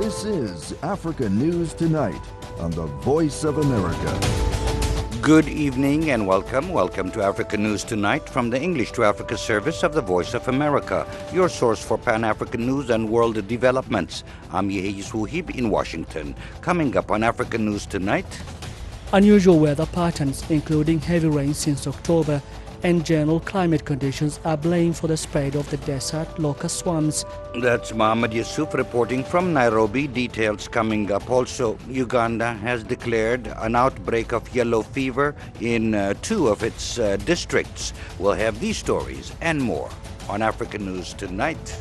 This is Africa News Tonight on the Voice of America. Good evening and welcome. Welcome to Africa News Tonight from the English to Africa service of the Voice of America, your source for Pan-African news and world developments. I'm Yeis Wuhib in Washington. Coming up on Africa News Tonight. Unusual weather patterns, including heavy rain since October, and general climate conditions are blamed for the spread of the desert locust swarms. That's Mohammed Yusuf reporting from Nairobi. Details coming up. Also, Uganda has declared an outbreak of yellow fever in 2 of its districts. We'll have these stories and more on Africa News Tonight.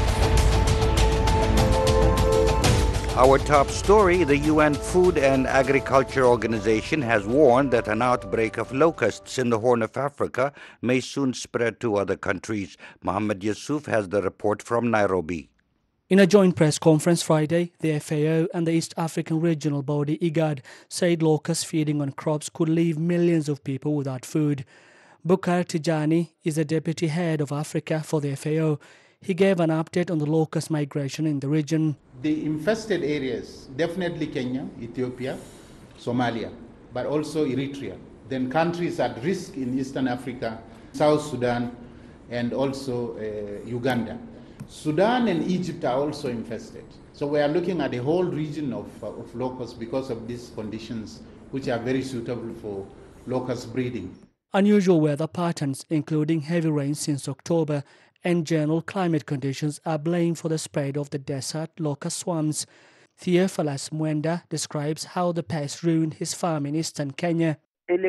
Our top story, the UN Food and Agriculture Organization has warned that an outbreak of locusts in the Horn of Africa may soon spread to other countries. Mohammed Yusuf has the report from Nairobi. In a joint press conference Friday, the FAO and the East African regional body IGAD said locusts feeding on crops could leave millions of people without food. Bukar Tijani is the deputy head of Africa for the FAO. He gave an update on the locust migration in the region. The infested areas, definitely Kenya, Ethiopia, Somalia, but also Eritrea. Then countries at risk in Eastern Africa, South Sudan, and also Uganda. Sudan and Egypt are also infested. So we are looking at the whole region of locusts because of these conditions, which are very suitable for locust breeding. Unusual weather patterns, including heavy rain since October, and general climate conditions are blamed for the spread of the desert locust swarms. Theophilus Mwenda describes how the pest ruined his farm in eastern Kenya. At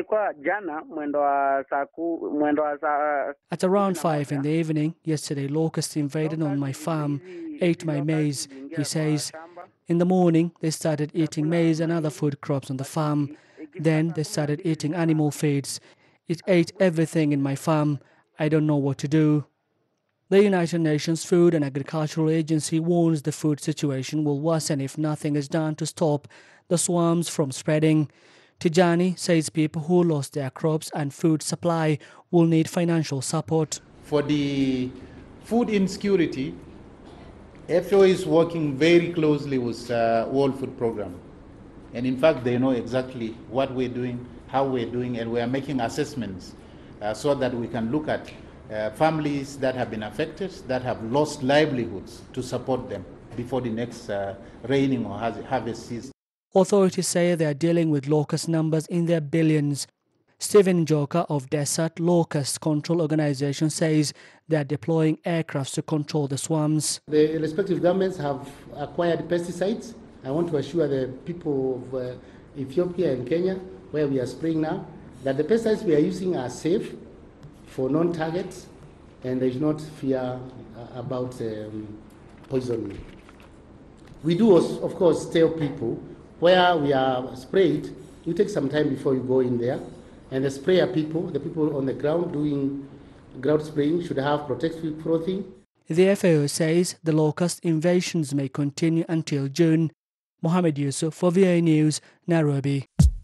around 5 in the evening, yesterday, locusts invaded on my farm, ate my maize, he says. In the morning, they started eating maize and other food crops on the farm. Then they started eating animal feeds. It ate everything in my farm. I don't know what to do. The United Nations Food and Agricultural Agency warns the food situation will worsen if nothing is done to stop the swarms from spreading. Tijani says people who lost their crops and food supply will need financial support. For the food insecurity, FAO is working very closely with World Food Programme. And in fact, they know exactly what we're doing, how we're doing, and we are making assessments so that we can look at families that have been affected, that have lost livelihoods, to support them before the next raining or harvest season. Authorities say they are dealing with locust numbers in their billions. Stephen Joka of Desert Locust Control Organization says they are deploying aircrafts to control the swarms. The respective governments have acquired pesticides. I want to assure the people of Ethiopia and Kenya, where we are spraying now, that the pesticides we are using are safe for non-targets, and there is not fear about poisoning. We do, of course, tell people where we are sprayed, you take some time before you go in there, and the sprayer people, the people on the ground doing ground spraying, should have protective clothing. The FAO says the locust invasions may continue until June. Mohammed Yusuf for VOA News, Nairobi.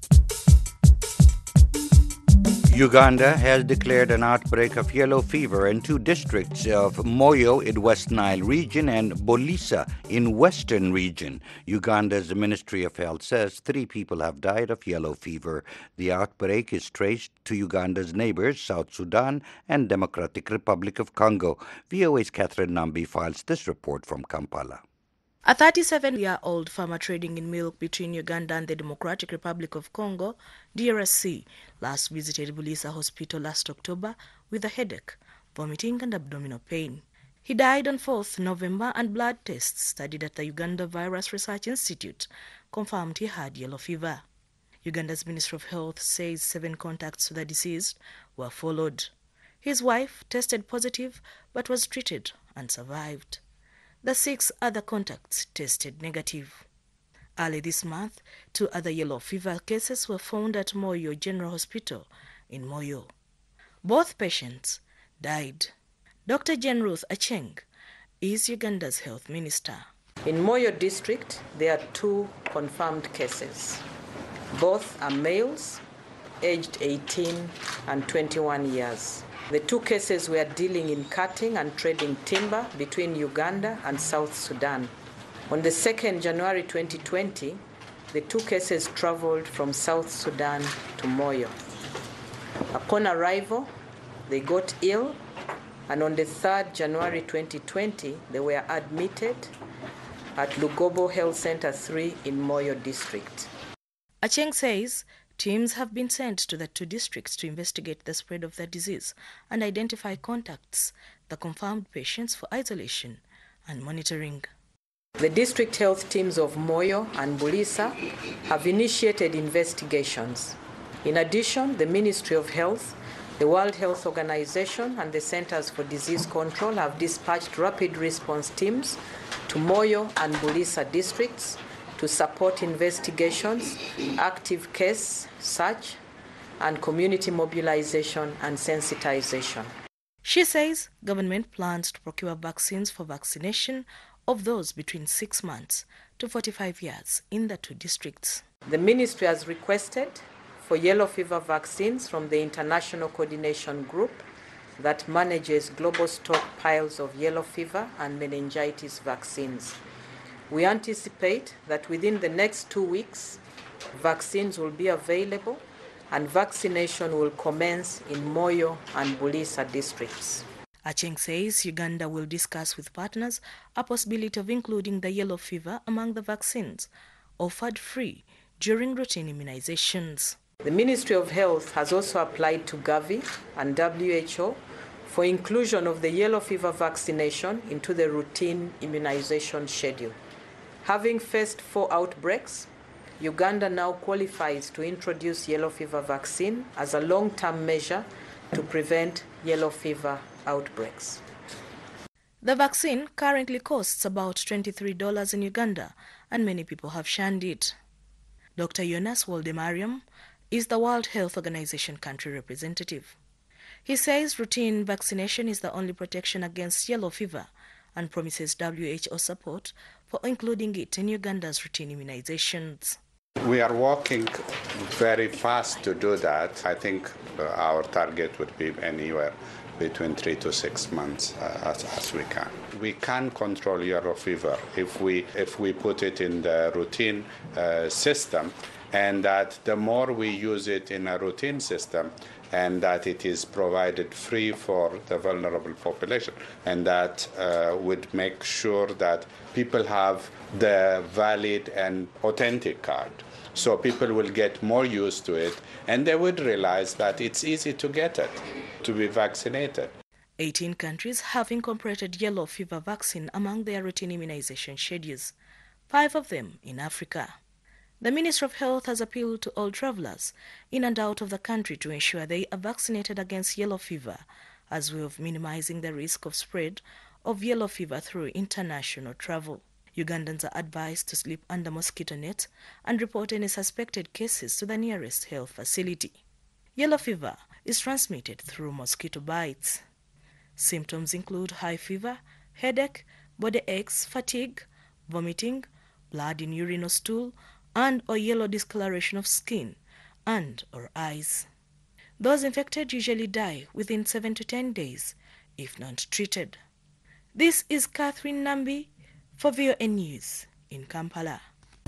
Uganda has declared an outbreak of yellow fever in 2 districts of Moyo in West Nile region and Bolisa in Western region. Uganda's Ministry of Health says 3 people have died of yellow fever. The outbreak is traced to Uganda's neighbors, South Sudan and Democratic Republic of Congo. VOA's Catherine Nambi files this report from Kampala. A 37-year-old farmer trading in milk between Uganda and the Democratic Republic of Congo, DRC, last visited Bulisa Hospital last October with a headache, vomiting and abdominal pain. He died on 4th November, and blood tests studied at the Uganda Virus Research Institute confirmed he had yellow fever. Uganda's Ministry of Health says 7 contacts with the deceased were followed. His wife tested positive but was treated and survived. The 6 other contacts tested negative. Early this month, 2 other yellow fever cases were found at Moyo General Hospital in Moyo. Both patients died. Dr. Jane Ruth Acheng is Uganda's health minister. In Moyo district, there are 2 confirmed cases. Both are males, aged 18 and 21 years. The 2 cases were dealing in cutting and trading timber between Uganda and South Sudan. On the 2nd January 2020, the 2 cases traveled from South Sudan to Moyo. Upon arrival, they got ill, and on the 3rd January 2020, they were admitted at Lugobo Health Center 3 in Moyo district. Acheng says teams have been sent to the 2 districts to investigate the spread of the disease and identify contacts, the confirmed patients for isolation and monitoring. The district health teams of Moyo and Bulisa have initiated investigations. In addition, the Ministry of Health, the World Health Organization, and the Centers for Disease Control have dispatched rapid response teams to Moyo and Bulisa districts to support investigations, active case search, and community mobilization and sensitization. She says government plans to procure vaccines for vaccination of those between 6 months to 45 years in the 2 districts. The ministry has requested for yellow fever vaccines from the International Coordination Group that manages global stockpiles of yellow fever and meningitis vaccines. We anticipate that within the next 2 weeks, vaccines will be available and vaccination will commence in Moyo and Bulisa districts. Acheng says Uganda will discuss with partners a possibility of including the yellow fever among the vaccines offered free during routine immunizations. The Ministry of Health has also applied to Gavi and WHO for inclusion of the yellow fever vaccination into the routine immunization schedule. Having faced 4 outbreaks, Uganda now qualifies to introduce yellow fever vaccine as a long-term measure to prevent yellow fever outbreaks. The vaccine currently costs about $23 in Uganda, and many people have shunned it. Dr. Jonas Woldemariam is the World Health Organization country representative. He says routine vaccination is the only protection against yellow fever and promises WHO support for including it in Uganda's routine immunizations. We are working very fast to do that. I think our target would be anywhere between 3 to 6 months as we can. We can control yellow fever if we put it in the routine system, and that the more we use it in a routine system, and that it is provided free for the vulnerable population, and that would make sure that people have the valid and authentic card. So people will get more used to it, and they would realize that it's easy to get it, to be vaccinated. 18 countries have incorporated yellow fever vaccine among their routine immunization schedules, 5 of them in Africa. The Ministry of Health has appealed to all travelers in and out of the country to ensure they are vaccinated against yellow fever as a way of minimizing the risk of spread of yellow fever through international travel. Ugandans are advised to sleep under mosquito nets and report any suspected cases to the nearest health facility. Yellow fever is transmitted through mosquito bites. Symptoms include high fever, headache, body aches, fatigue, vomiting, blood in urine or stool, and or yellow discoloration of skin and or eyes. Those infected usually die within 7 to 10 days if not treated. This is Catherine Nambi for VOA News in Kampala.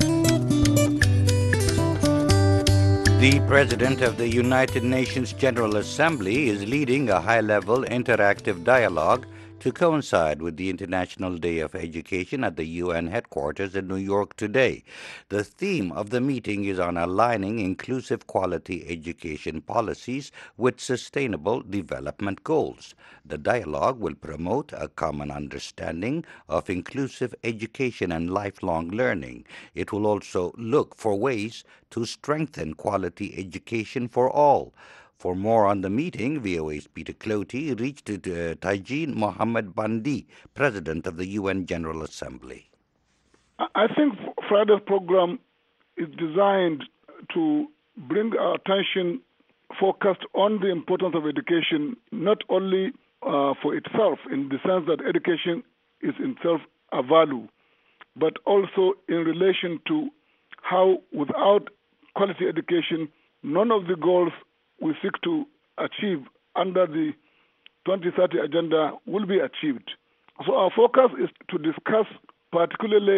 The President of the United Nations General Assembly is leading a high-level interactive dialogue to coincide with the International Day of Education at the UN headquarters in New York today. The theme of the meeting is on aligning inclusive quality education policies with sustainable development goals. The dialogue will promote a common understanding of inclusive education and lifelong learning. It will also look for ways to strengthen quality education for all. For more on the meeting, VOA's Peter Clotey reached Tajin Mohammed Bandi, President of the UN General Assembly. I think Friday's program is designed to bring our attention focused on the importance of education, not only for itself, in the sense that education is in itself a value, but also in relation to how without quality education, none of the goals we seek to achieve under the 2030 agenda will be achieved. So our focus is to discuss particularly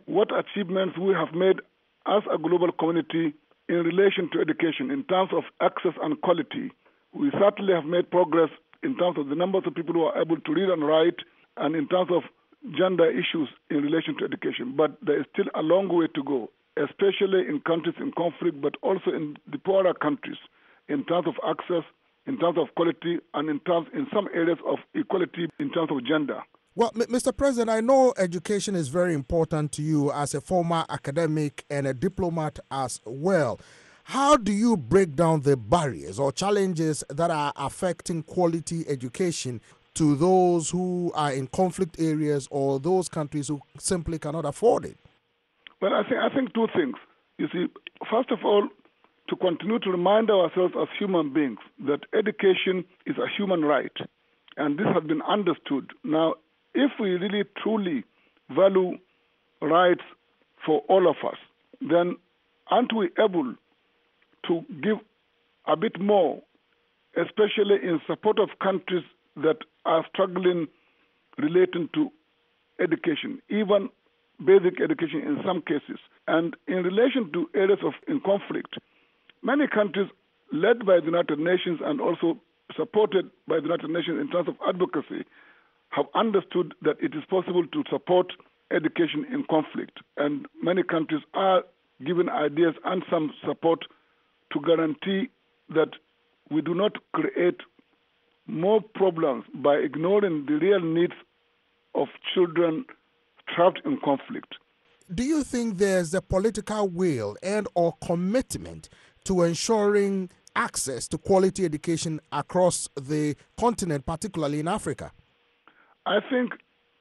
what achievements we have made as a global community in relation to education in terms of access and quality. We certainly have made progress in terms of the numbers of people who are able to read and write, and in terms of gender issues in relation to education. But there is still a long way to go, especially in countries in conflict, but also in the poorer countries, in terms of access, in terms of quality, and in some areas of equality in terms of gender. Well, Mr. President, I know education is very important to you as a former academic and a diplomat as well. How do you break down the barriers or challenges that are affecting quality education to those who are in conflict areas or those countries who simply cannot afford it? Well, I think two things. You see, first of all, to continue to remind ourselves as human beings that education is a human right, and this has been understood. Now, if we really truly value rights for all of us, then aren't we able to give a bit more, especially in support of countries that are struggling relating to education, even basic education in some cases? And in relation to areas in conflict, many countries led by the United Nations and also supported by the United Nations in terms of advocacy have understood that it is possible to support education in conflict. And many countries are given ideas and some support to guarantee that we do not create more problems by ignoring the real needs of children trapped in conflict. Do you think there's a political will and or commitment to ensuring access to quality education across the continent, particularly in Africa? I think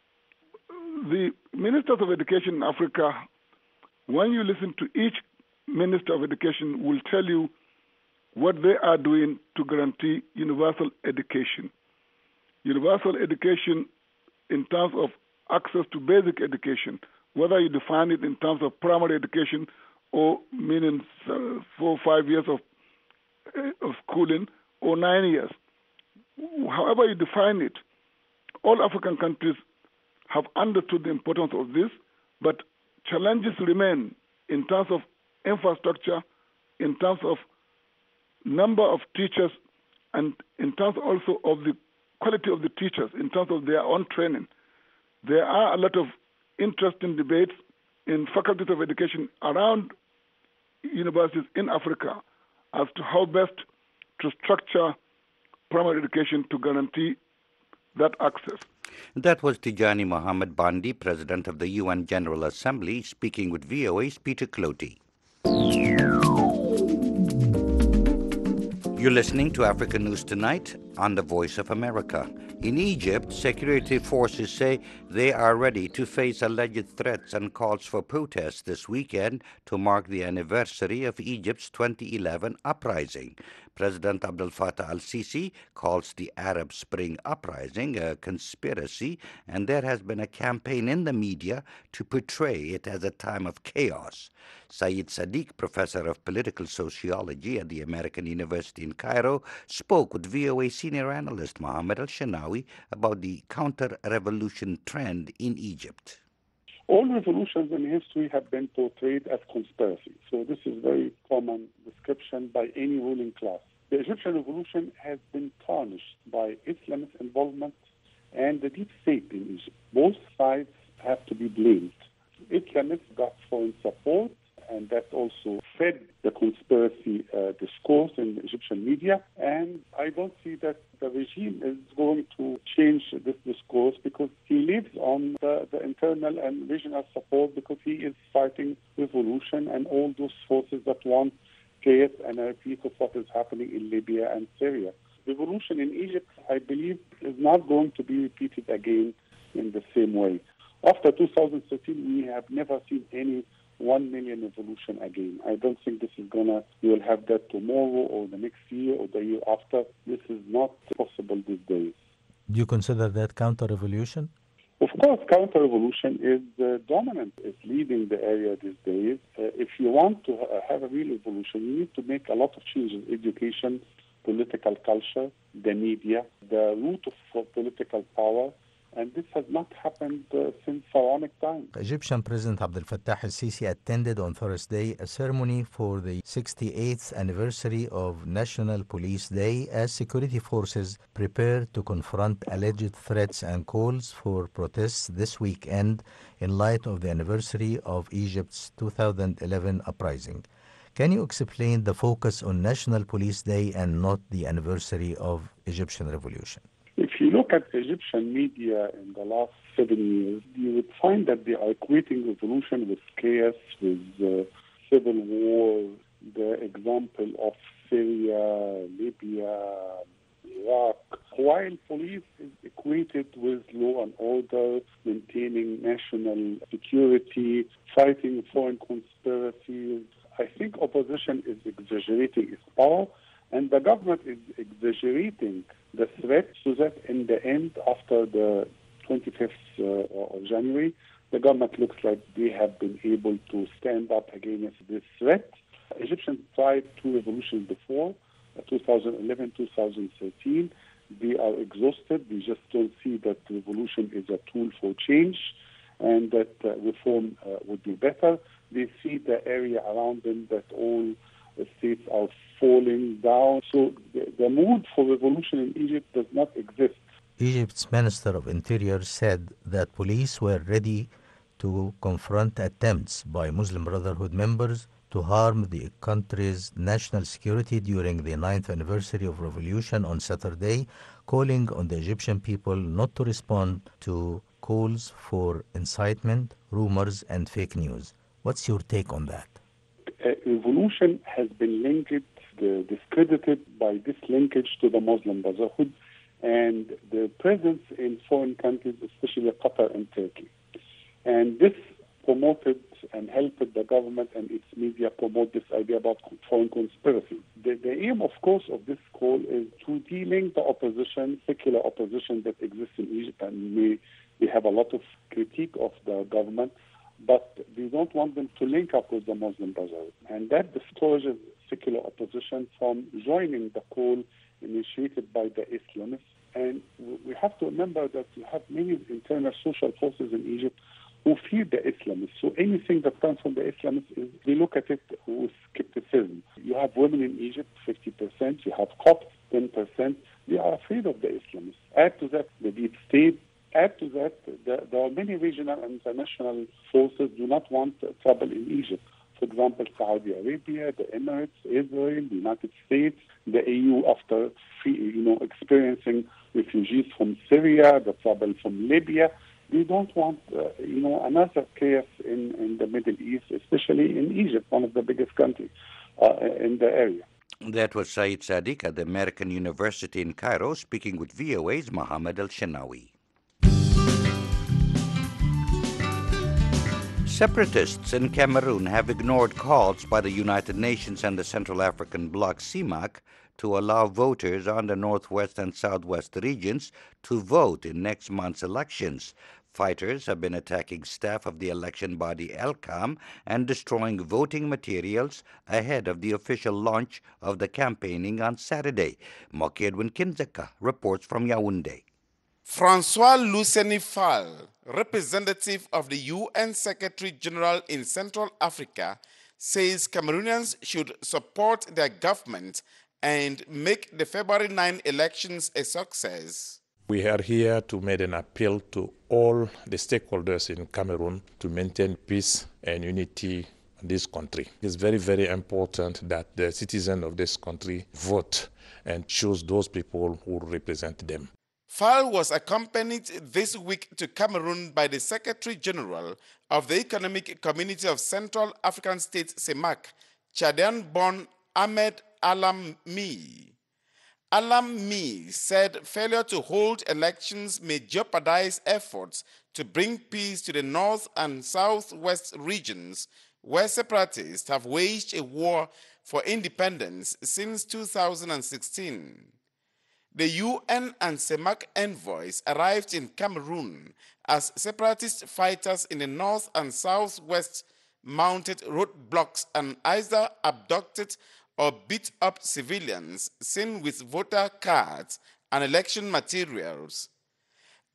the ministers of education in Africa, when you listen to each minister of education, will tell you what they are doing to guarantee universal education. Universal education in terms of access to basic education, whether you define it in terms of primary education or meaning 4 or 5 years of schooling or 9 years. However you define it, all African countries have understood the importance of this, but challenges remain in terms of infrastructure, in terms of number of teachers, and in terms also of the quality of the teachers, in terms of their own training. There are a lot of interesting debates in faculties of education around universities in Africa as to how best to structure primary education to guarantee that access. That was Tijani Mohammed Bandi, President of the UN General Assembly, speaking with VOA's Peter Clotey. You're listening to African News Tonight on the Voice of America. In Egypt, security forces say they are ready to face alleged threats and calls for protests this weekend to mark the anniversary of Egypt's 2011 uprising. President Abdel Fattah al-Sisi calls the Arab Spring uprising a conspiracy, and there has been a campaign in the media to portray it as a time of chaos. Saeed Sadiq, professor of political sociology at the American University in Cairo, spoke with VOA senior analyst Mohammed al-Shanawi about the counter-revolution trend in Egypt. All revolutions in history have been portrayed as conspiracy. So this is a very common description by any ruling class. The Egyptian revolution has been tarnished by Islamist involvement and the deep state in Egypt. Both sides have to be blamed. Islamists got foreign support, and that also fed the conspiracy discourse in the Egyptian media. And I don't see that the regime is going to change this discourse because he lives on the internal and regional support, because he is fighting revolution and all those forces that want chaos and a repeat of what is happening in Libya and Syria. Revolution in Egypt, I believe, is not going to be repeated again in the same way. After 2013, we have never seen any 1 million revolution again. I don't think this is we will have that tomorrow or the next year or the year after. This is not possible these days. Do you consider that counter-revolution? Of course, counter-revolution is dominant. It's leading the area these days. If you want to have a real revolution, you need to make a lot of changes: education, political culture, the media, the root of political power, And this has not happened since pharaonic times. Egyptian President Abdel Fattah el-Sisi attended on Thursday a ceremony for the 68th anniversary of National Police Day as security forces prepare to confront alleged threats and calls for protests this weekend in light of the anniversary of Egypt's 2011 uprising. Can you explain the focus on National Police Day and not the anniversary of Egyptian Revolution? If you look at Egyptian media in the last 7 years, you would find that they are equating revolution with chaos, with civil war. The example of Syria, Libya, Iraq, while police is equated with law and order, maintaining national security, fighting foreign conspiracies. I think opposition is exaggerating its power, and the government is exaggerating the threat, so that in the end, after the 25th of January, the government looks like they have been able to stand up against this threat. Egyptians tried two revolutions before, 2011, 2013. They are exhausted. They just don't see that revolution is a tool for change and that reform would be better. They see the area around them that all the states are falling down. So the mood for revolution in Egypt does not exist. Egypt's Minister of Interior said that police were ready to confront attempts by Muslim Brotherhood members to harm the country's national security during the 9th anniversary of revolution on Saturday, calling on the Egyptian people not to respond to calls for incitement, rumors, and fake news. What's your take on that? Revolution has been linked, discredited by this linkage to the Muslim Brotherhood and the presence in foreign countries, especially Qatar and Turkey. And this promoted and helped the government and its media promote this idea about foreign conspiracy. The aim, of course, of this call is to de-link the opposition, secular opposition that exists in Egypt, and we have a lot of critique of the government, but we don't want them to link up with the Muslim Brotherhood. And that discourages secular opposition from joining the call initiated by the Islamists. And we have to remember that you have many internal social forces in Egypt who fear the Islamists. So anything that comes from the Islamists, they look at it with skepticism. You have women in Egypt, 50%. You have Copts, 10%. They are afraid of the Islamists. Add to that the deep state. Add to that, there are many regional and international forces do not want trouble in Egypt. For example, Saudi Arabia, the Emirates, Israel, the United States, the EU after experiencing refugees from Syria, the trouble from Libya. They don't want another chaos in the Middle East, especially in Egypt, one of the biggest countries in the area. That was Saeed Sadiq at the American University in Cairo, speaking with VOA's Mohammed El-Shenawi. Separatists in Cameroon have ignored calls by the United Nations and the Central African Bloc CEMAC to allow voters on the northwest and southwest regions to vote in next month's elections. Fighters have been attacking staff of the election body ELCAM and destroying voting materials ahead of the official launch of the campaigning on Saturday. Moki Edwin Kinzeka reports from Yaoundé. Francois Luceni Fall, representative of the UN Secretary General in Central Africa, says Cameroonians should support their government and make the February 9 elections a success. We are here to make an appeal to all the stakeholders in Cameroon to maintain peace and unity in this country. It's very, very important that the citizens of this country vote and choose those people who represent them. Fall was accompanied this week to Cameroon by the Secretary General of the Economic Community of Central African States, CEMAC, Chadian-born Ahmed Alam-Mi. Alam-Mi said failure to hold elections may jeopardize efforts to bring peace to the north and southwest regions, where separatists have waged a war for independence since 2016. The UN and CEMAC envoys arrived in Cameroon as separatist fighters in the north and southwest mounted roadblocks and either abducted or beat up civilians seen with voter cards and election materials.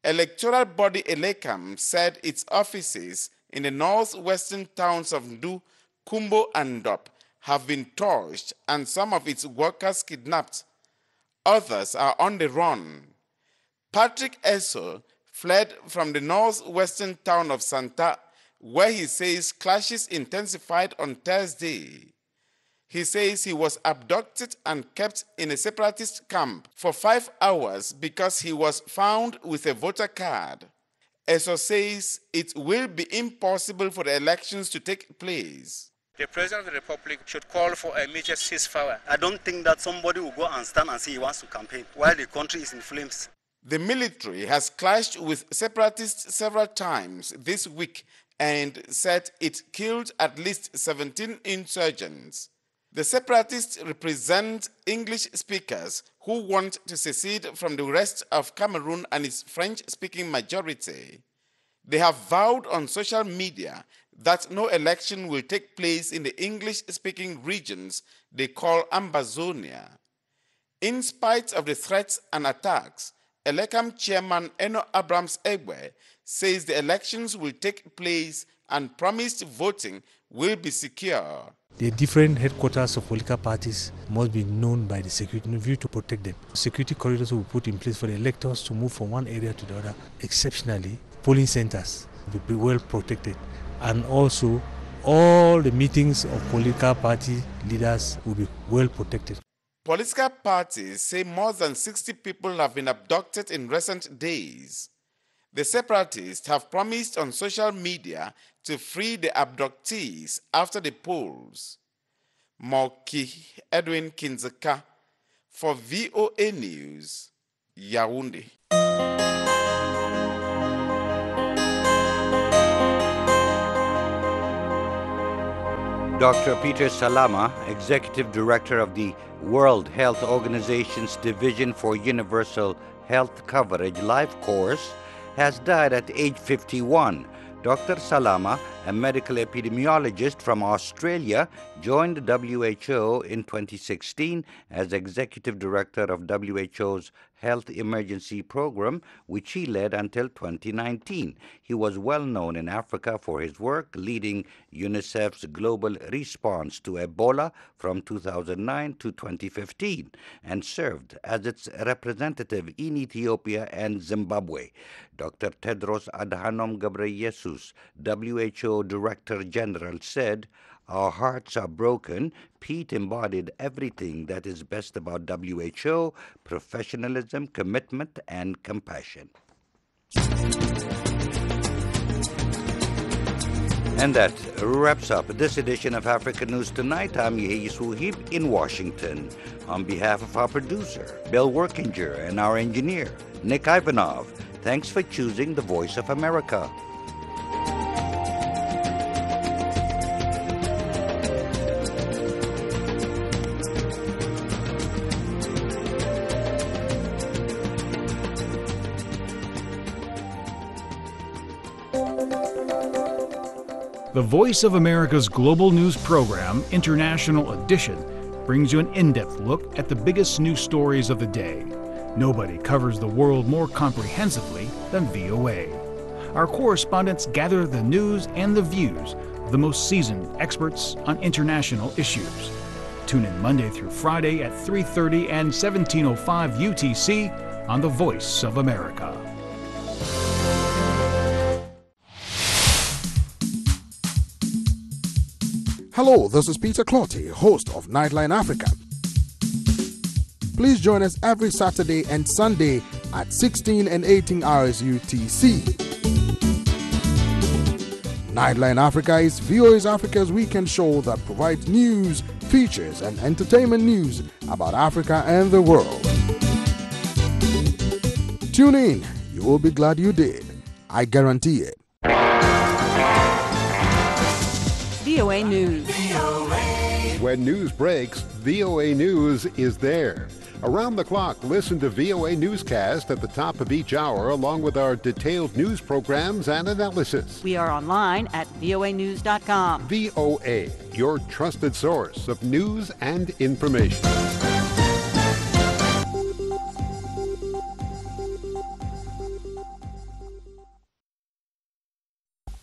Electoral body Elecam said its offices in the northwestern towns of Ndu, Kumbo and Dop have been torched and some of its workers kidnapped. Others are on the run. Patrick Essel fled from the northwestern town of Santa, where he says clashes intensified on Thursday. He says he was abducted and kept in a separatist camp for 5 hours because he was found with a voter card. Essel says it will be impossible for the elections to take place. The President of the Republic should call for a major ceasefire. I don't think that somebody will go and stand and say he wants to campaign while the country is in flames. The military has clashed with separatists several times this week and said it killed at least 17 insurgents. The separatists represent English speakers who want to secede from the rest of Cameroon and its French-speaking majority. They have vowed on social media that no election will take place in the English-speaking regions they call Ambazonia. In spite of the threats and attacks, Elecam chairman Eno Abrams Egbe says the elections will take place and promised voting will be secure. The different headquarters of political parties must be known by the security in view to protect them. Security corridors will be put in place for the electors to move from one area to the other. Exceptionally, polling centers will be well protected. And also, all the meetings of political party leaders will be well protected. Political parties say more than 60 people have been abducted in recent days. The separatists have promised on social media to free the abductees after the polls. Moki Edwin Kinzeka for VOA News, Yaoundé. Dr. Peter Salama, Executive Director of the World Health Organization's Division for Universal Health Coverage Life Course, has died at age 51. Dr. Salama, a medical epidemiologist from Australia, joined the WHO in 2016 as Executive Director of WHO's Health Emergency Program, which he led until 2019. He was well known in Africa for his work leading UNICEF's global response to Ebola from 2009 to 2015 and served as its representative in Ethiopia and Zimbabwe. Dr. Tedros Adhanom Ghebreyesus, WHO Director General, said, "Our hearts are broken. Pete embodied everything that is best about WHO: professionalism, commitment, and compassion." And that wraps up this edition of Africa News Tonight. I'm Yehis Wuhib in Washington. On behalf of our producer, Bill Workinger, and our engineer, Nick Ivanov, thanks for choosing the Voice of America. The Voice of America's global news program, International Edition, brings you an in-depth look at the biggest news stories of the day. Nobody covers the world more comprehensively than VOA. Our correspondents gather the news and the views of the most seasoned experts on international issues. Tune in Monday through Friday at 3:30 and 17:05 UTC on The Voice of America. Hello, this is Peter Clotty, host of Nightline Africa. Please join us every Saturday and Sunday at 16 and 18 hours UTC. Nightline Africa is VOA's Africa's weekend show that provides news, features, and entertainment news about Africa and the world. Tune in. You will be glad you did. I guarantee it. VOA News. When news breaks, VOA News is there. Around the clock, listen to VOA Newscast at the top of each hour, along with our detailed news programs and analysis. We are online at voanews.com. VOA, your trusted source of news and information.